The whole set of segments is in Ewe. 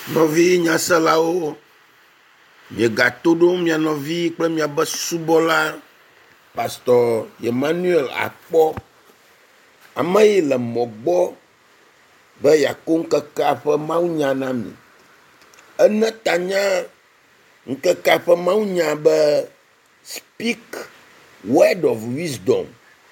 Novi nyaselao, miagato ɖom mia nɔvi kple miabe subɔla Pastor Emmanuel Akpɔ, ame yi le mɔ gbɔ be yakɔ ŋkekea ƒe mawunya na mi. Ene tanya ŋkekea ƒe mawunya be speak word of wisdom.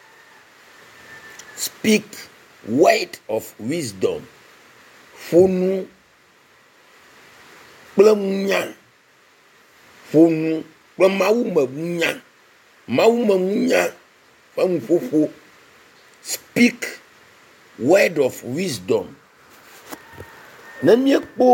Speak word of wisdom. Ƒonu kple ŋunya. Ƒonu kple mawu me ŋunya. Mawu me ŋunya ƒe ŋuƒoƒo. Speak word of wisdom. Ne miekpɔ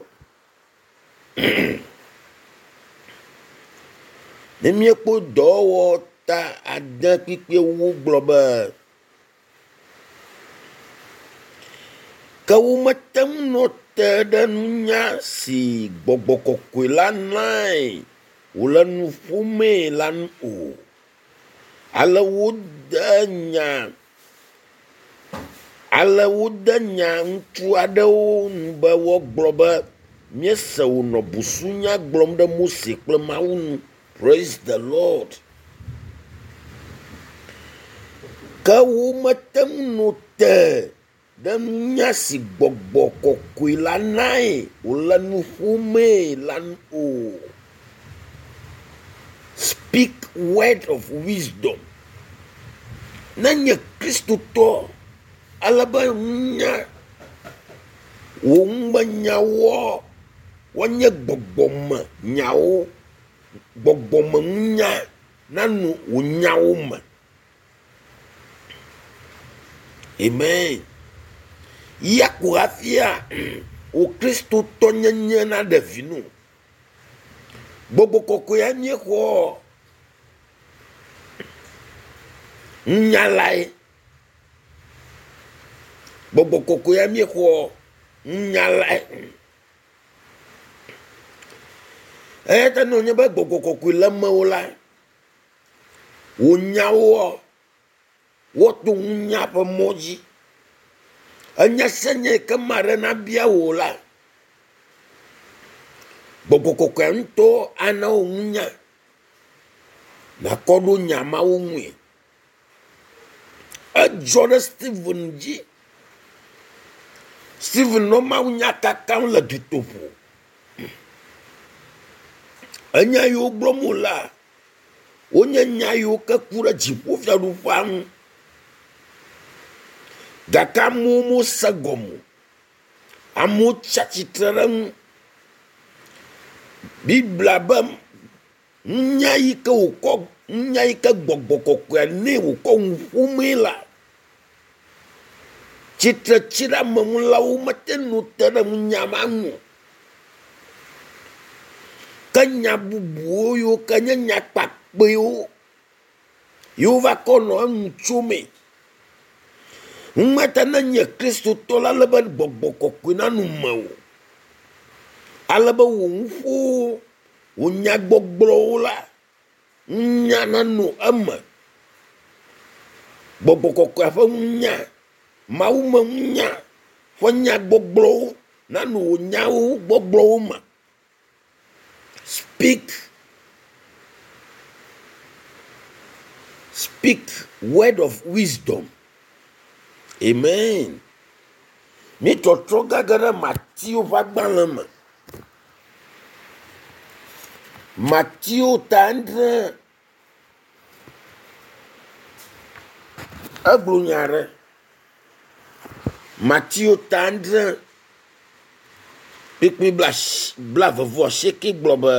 ne miekpɔ dɔwɔwɔ ta ade kpikpewo gblɔ be ke womete ŋu nɔ te ɖe nunya si gbɔgbɔ kɔkɔe la nae wòle nu ƒomee la nu o. Ale wode nya ŋutsu aɖewo nu be woagblɔ be miese wònɔ busunya gblɔm ɖe Mose kple Mawu nu. Praise the Lord. Ke womete ŋu nɔ te ɖe nunya si gbɔgbɔ kɔkɔe la nae wòle nu ƒomee la nu o. Speak word of wisdom. Nenye Kristotɔ alebe ŋunya wò ŋumenyawo wonye gbɔgbɔme nyawo, gbɔgbɔme ŋunya nanu wò nyawo me. Amen. Ya ko hafia wò Kristotɔ nyenye na ɖe vinu. Gbɔgbɔ kɔkɔe miexɔ nunyalae. Gbɔgbɔ kɔkɔe miexɔ nunyalae. Eyata no nye be gbɔgbɔ kɔkɔe le mewo la, wò nyawo woto ŋunya ƒe mɔ dzi. Enya senye ke ma ɖe nabia wò la, gbɔgbɔ kɔkɔe ŋutɔ ana wò ŋunya. Nakɔ ɖo nya mawo ŋue. Edzɔ ɖe Stephen dzi. Stephen nɔ mawu nya kakam le dutoƒo. Enya yiwo gblɔm wòla, wonye nya yiwo ke ku ɖe dziƒofiaɖuƒea ŋu. Gake amewo mose gɔme. Amewo tsi atsitre ɖe ŋu. Biblia be nunya yi ke gbɔgbɔ kɔkɔe ne wòkɔ ŋu ƒomee la, tsitre tsi ɖe ameŋulawo mete nu te ɖe nunya ma ŋu. Ke nya bubuwo yiwo ke nye nya kpakpewo yiwo va kɔ nɔ eŋu tsome. Ŋumete ne nye Kristotɔ la lebe gbɔgbɔ kɔkɔe nanu me o. Alebe wò ŋuƒowo, wò nyagbɔgblɔwo la, ŋunya nanu eme. Gbɔgbɔ kɔkɔe ƒe ŋunya, Mawu me ŋunya ƒe nyagbɔgblɔwo nanu wò nyawo gbɔgblɔwo me. Speak word of wisdom. Amen. Mi trɔtrɔ gage ɖe Matthew ƒe agbalẽ me. Matthew ta andre egblɔ nya ɖe. Matthew ta andre kpikpi bla vevɔ sieke gblɔ be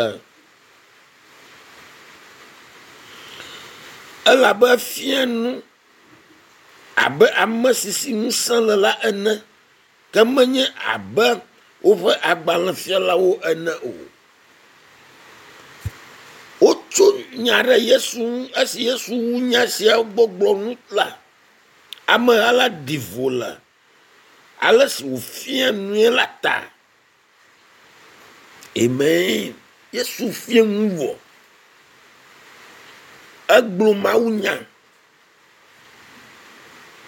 elabe fia nu abe ame sisi ŋusẽ le la ene, ke menye abe woƒe agbalẽfialawo ene o. Wotso nya ɖe Yesu ŋu esi Yesu wu nya sia gbɔgblɔ nu la, ameha la ɖi vo le ale si wòfia nue la ta. Amen. Yesu fia nu vɔ. Egblɔ mawu nya.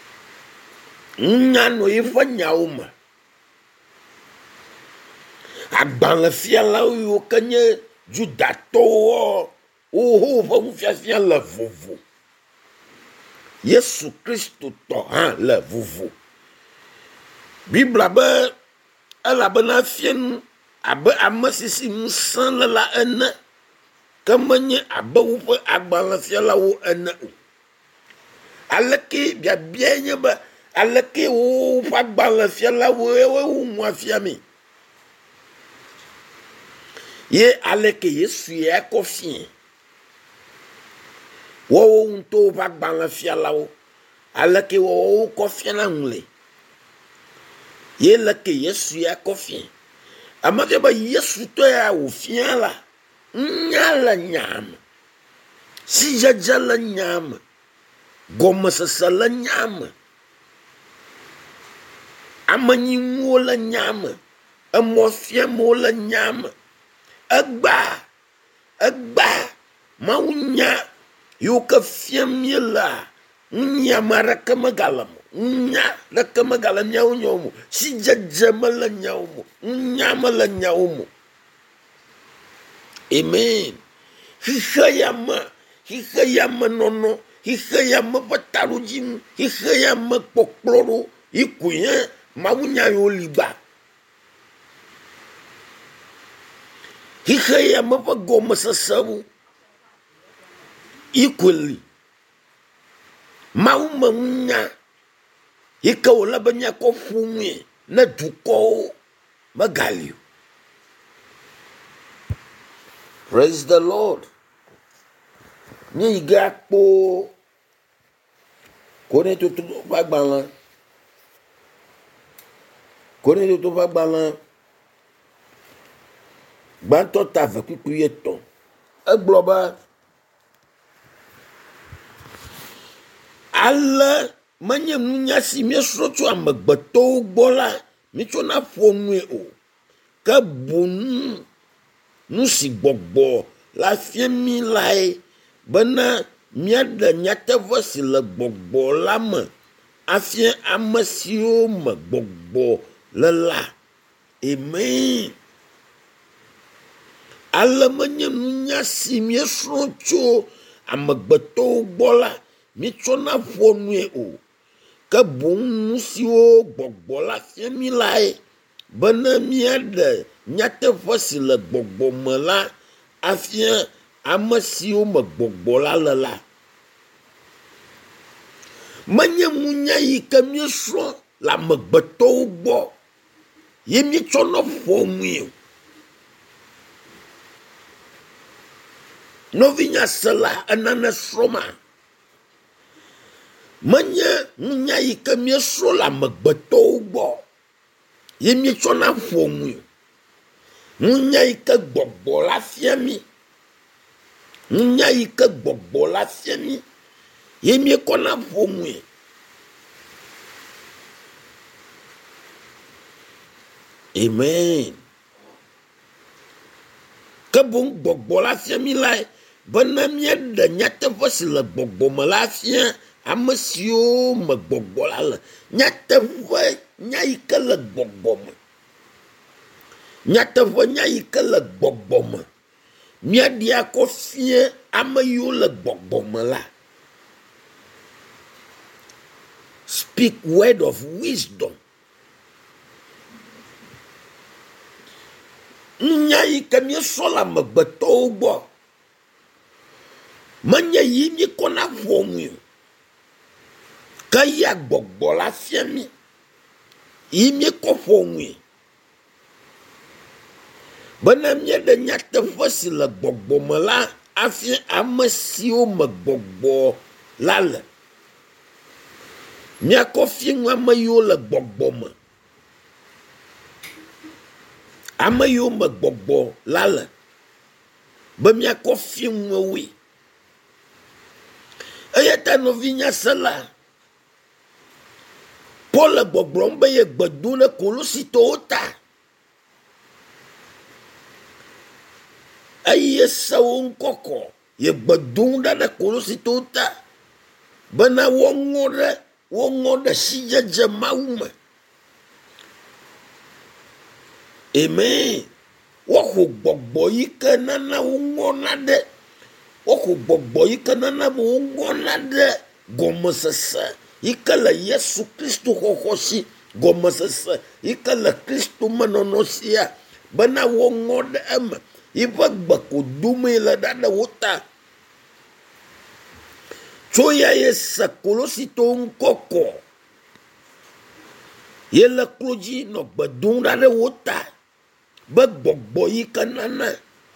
Nya nɔ yeƒe nyawo me. agbalẽfialawo yiwo ke nye Judatɔwo woho ƒe nufiafia le vovo. Yesu Kristo tɔ hã le vovo. Bibla be elabena fia nu abe ame sisi ŋusẽ le la ene, ke menye abe woƒe agbalẽfialawo ene o. Aleke biabia nye be aleke woƒe agbalẽfialawo wo nua fia mi. Ye aleke Yesu ya kɔ fie. Wowo ŋutɔ woƒe agbalẽfialawo aleke wowo kɔ fiana ŋu. Ye leke Yesu ya kɔ fie. Amake be Yesu tɔ ya wo fia la, nya le nyame, sidzedze le nyame, gɔmesese le nyame, amenyinuwo le nyame, emɔfiamewo le nyame, egba Mawu nya yiwo ke fiam mie la, nyame aɖeke megale mo. Nya ɖeke megale miawo nyawo mo. Sidzedze mele nyawo mo. Nya mele nyawo mo. Amen. Xixe ya me nono, xixe ya me ƒe taɖodzinu, xixe ya me kpɔkplɔɖo, yi koe nye Mawu nya yiwo li gba. Xixe ya me ƒe gɔmesesewo yi koe li. Mawu me ŋunya yi ke wòle be miakɔ ƒo nue ne dukɔwo megali o. Praise the Lord. Nye yi ge akpɔ Korintoto ƒe agbalẽ. Korintoto ƒe agbalẽ gbãtɔ ta ve kpikpui etɔ̃. Egblɔ be ale menye nunya si miesrɔ̃ tso amegbetɔwo gbɔ la mitsɔna ƒo nue o, ke boŋ nu si gbɔgbɔ la fia mi lae bena míaɖe nyateƒe si le gbɔgbɔ la me afia ame siwo me gbɔgbɔ le la. Amen. Ale menye nunya si miesrɔ̃ tso amegbetɔwo gbɔ la mitsɔna ƒo nue o, ke boŋ nu siwo gbɔgbɔ la fia mi lae bena míaɖe nyateƒe si le gbɔgbɔ me la afia ame siwo me gbɔgbɔ la le la. Menye nunya yi ke miesrɔ̃ le amegbetɔwo gbɔ ye mietsɔna ƒo nue o. Nɔvinya se la enane srɔ̃ma. Menye nunya yi ke miesrɔ̃ le amegbetɔwo gbɔ ye mietsɔna ƒo nue o. Nunya yi ke gbɔgbɔ la fia mi. Nunya yi ke gbɔgbɔ la fia mi ye miekɔna ƒo nue. Amen. Ke boŋ gbɔgbɔ la fia mi lae bena míaɖe nyateƒe si le gbɔgbɔ me la fia ame siwo me gbɔgbɔ la le. Nyateƒe nya yi ke le gbɔgbɔ me. Nyateƒe nya yi ke le gbɔgbɔ me. Míaɖi akɔ fia ame yiwo le gbɔgbɔ me la. Speak word of wisdom. Nunya yi ke miesrɔ̃ le amegbetɔwo gbɔ menye yi miekɔna ƒo nue o, ke ya gbɔgbɔ la fia mi yi miekɔ ƒo nue. Bena míaɖe nyateƒe si le gbɔgbɔ me la afia ame siwo me gbɔgbɔ la le. Míakɔ fie ŋu ame yiwo le gbɔgbɔ me. Ame yiwo me gbɔgbɔ la le. Be míakɔ fie ŋu woe. Eya ta nɔvinya se la, Paul le gbɔgblɔm be ye gbe dom ɖe Kolositɔwo ta. Eye sewo ŋkɔkɔ ye gbe dom ɖe Kolositɔwo ta bena woŋɔ ɖe sidzedze Mawu me. Amen. woxo gbɔgbɔ yi ke nana woŋɔna ɖe, woxo gbɔgbɔ yi ke nana be woŋɔna ɖe gɔmesese yi ke le Yesu Kristo xɔxɔ si, gɔmesese yi ke le Kristo menɔnɔ sia, bena woŋɔ ɖe eme, yiƒe gbe ko domee le ɖa ɖe wo ta. Tso ya ye se Kolositɔwo ŋkɔkɔ, ye le klo dzi nɔ gbe dom ɖa ɖe wo ta, be gbɔgbɔ yi ke nana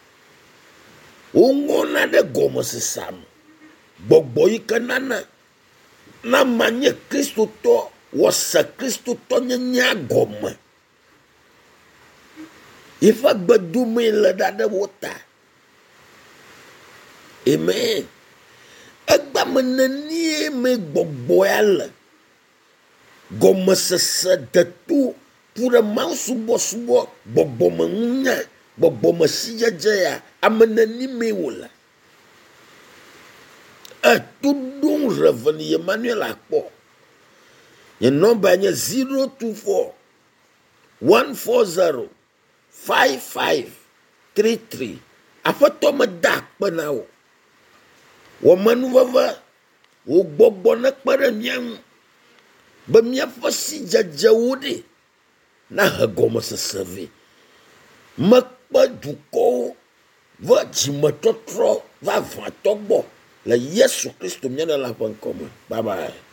woŋɔna ɖe gɔmesesea me, gbɔgbɔ yi ke nana na manye kristotɔ, wɔse kristotɔ nyenya gɔme, yiƒe gbedomee le ɖa ɖe wo ta. Amen. Egba me nenie me gbɔgbɔ ya le, gɔmesese deto ku ɖe Mawu subɔsubɔ, gbɔgbɔme ŋunya, gbɔgbɔme sidzedze ya, ame neni me wòle. To ɖom Reverend Emmanuel akpɔ. Nye nɔmba nye 024 140 5533. Aƒetɔ me da akpe na wo. Wɔmenuveve, wo gbɔgbɔ ne kpe ɖe mía ŋu, be míaƒe sidzedzewo ɖe na he gɔmesese vɛ. Mekpe dukɔwo va dzimetɔtrɔ vavãtɔ gbɔ le Yesu Kristo mía la ƒe ŋkɔ me. Bye bye.